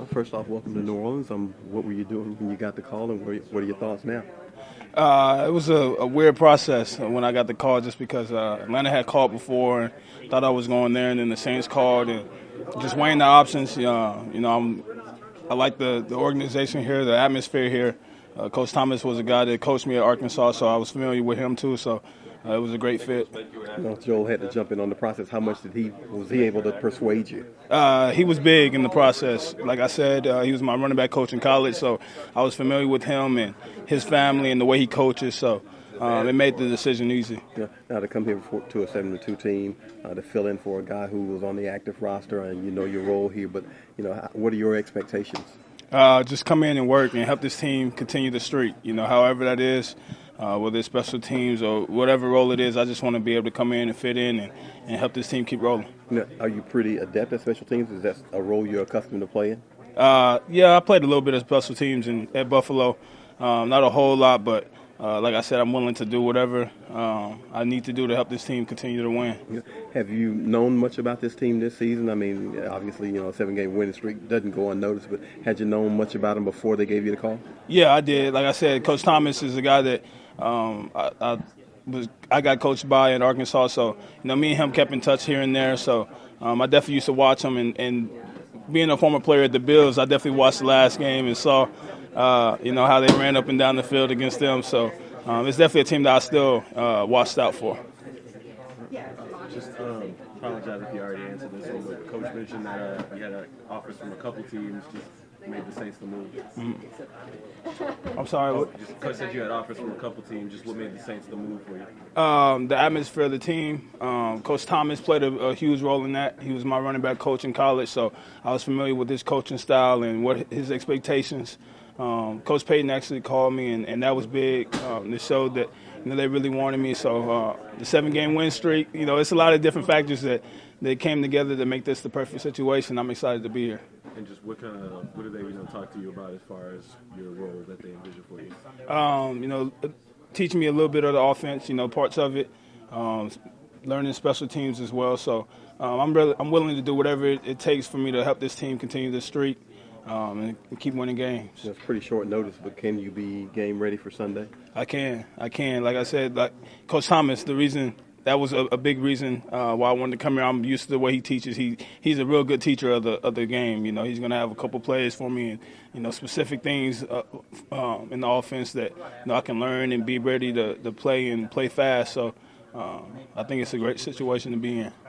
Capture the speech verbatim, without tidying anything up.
Uh, first off, welcome to New Orleans. Um, what were you doing when you got the call, and what are, what are your thoughts now? Uh, it was a, a weird process when I got the call, just because uh, Atlanta had called before and thought I was going there, and then the Saints called, and just weighing the options. Uh, you know, I'm, I like the, the organization here, the atmosphere here. Uh, Coach Thomas was a guy that coached me at Arkansas, so I was familiar with him too. So uh, it was a great fit. You know, Joel had to jump in on the process. How much did he was he able to persuade you? Uh, he was big in the process. Like I said, uh, he was my running back coach in college, so I was familiar with him and his family and the way he coaches. So um, it made the decision easy. Yeah, now to come here for, to a seven to two team, uh, to fill in for a guy who was on the active roster, and you know your role here. But you know, what are your expectations? Uh, just come in and work and help this team continue the streak. You know, however that is, uh, whether it's special teams or whatever role it is, I just want to be able to come in and fit in and, and help this team keep rolling. Now, are you pretty adept at special teams? Is that a role you're accustomed to playing? Uh, yeah, I played a little bit of special teams in, at Buffalo. Um, not a whole lot, but uh, like I said, I'm willing to do whatever um, I need to do to help this team continue to win. Have you known much about this team this season? I mean, obviously, you know, a seven-game winning streak doesn't go unnoticed, but had you known much about them before they gave you the call? Yeah, I did. Like I said, Coach Thomas is a guy that um, I, I was I got coached by in Arkansas, so you know, me and him kept in touch here and there. So um, I definitely used to watch him, and, and being a former player at the Bills, I definitely watched the last game and saw, uh, you know, how they ran up and down the field against them. So um, it's definitely a team that I still uh, watched out for. Just um, apologize if you already answered this one, but Coach mentioned that uh, you had uh, offers from a couple teams, just made the Saints the move. Mm-hmm. I'm sorry. What? Just, Coach said you had offers from a couple teams, just what made the Saints the move for you? Um, the atmosphere of the team. Um, coach Thomas played a, a huge role in that. He was my running back coach in college, so I was familiar with his coaching style and what his expectations. Um, Coach Payton actually called me, and, and that was big. Um, it showed that you know they really wanted me. So uh, the seven-game win streak, you know, it's a lot of different factors that, that came together to make this the perfect situation. I'm excited to be here. And just what kind of what did they you know talk to you about as far as your role that they envision for you? Um, you know, teach me a little bit of the offense. You know, parts of it. Um, learning special teams as well. So um, I'm really I'm willing to do whatever it, it takes for me to help this team continue the streak. Um, and, and keep winning games. It's pretty short notice, but can you be game ready for Sunday? I can. I can. Like I said, like Coach Thomas, the reason that was a, a big reason uh, why I wanted to come here. I'm used to the way he teaches. He he's a real good teacher of the of the game. You know, he's going to have a couple plays for me and you know specific things uh, um, in the offense that you know I can learn and be ready to to play and play fast. So um, I think it's a great situation to be in.